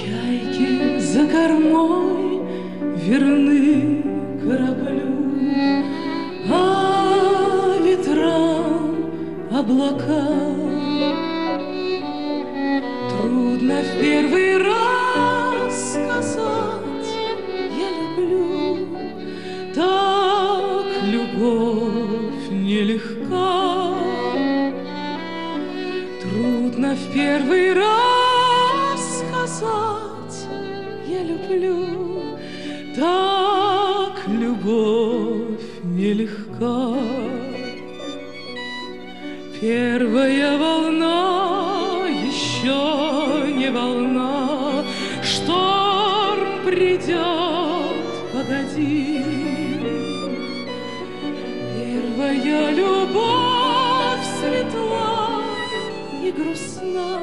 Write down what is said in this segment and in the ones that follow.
Чайки за кормой верны кораблю, а ветрам облакам трудно в первый раз сказать «я люблю». Так любовь нелегка, трудно в первый раз сказать «я люблю». Так любовь нелегка. Первая волна еще не волна, шторм придет, погоди. Первая любовь светла и грустна,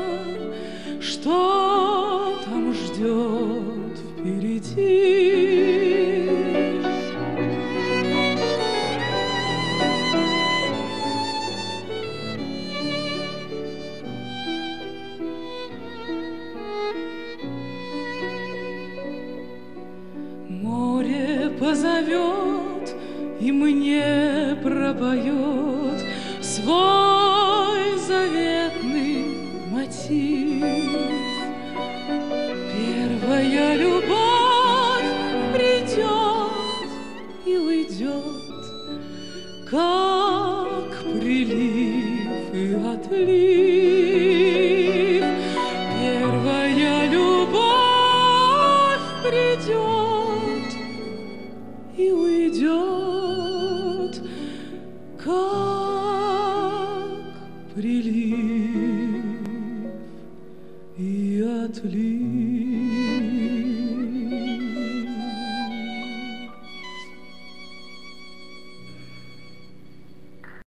что там ждет впереди. Море позовет и мне пропоет свой заветный мотив. Первая любовь придет и уйдет, как прилив и отлив. Первая любовь придет и уйдет, как прилив и отлив.